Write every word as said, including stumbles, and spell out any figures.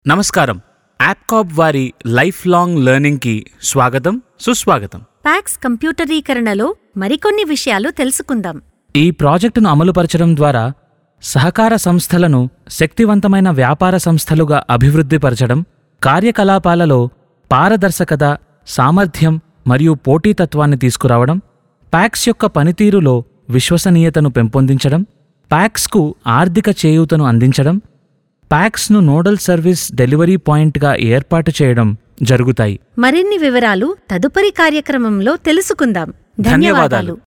నమస్కారం. యాప్కాబ్ వారి life long లెర్నింగ్కి స్వాగతం, సుస్వాగతం. ప్యాక్స్ కంప్యూటరీకరణలో మరికొన్ని విషయాలు తెలుసుకుందాం. ఈ ప్రాజెక్టును అమలుపరచడం ద్వారా సహకార సంస్థలను శక్తివంతమైన వ్యాపార సంస్థలుగా అభివృద్ధిపరచడం, కార్యకలాపాలలో పారదర్శకత, సామర్థ్యం మరియు పోటీతత్వాన్ని తీసుకురావడం, ప్యాక్స్ యొక్క పనితీరులో విశ్వసనీయతను పెంపొందించడం, ప్యాక్స్కు ఆర్థిక చేయూతను అందించడం, ప్యాక్స్ను నోడల్ సర్వీస్ డెలివరీ పాయింట్గా ఏర్పాటు చేయడం జరుగుతాయి. మరిన్ని వివరాలు తదుపరి కార్యక్రమంలో తెలుసుకుందాం. ధన్యవాదాలు.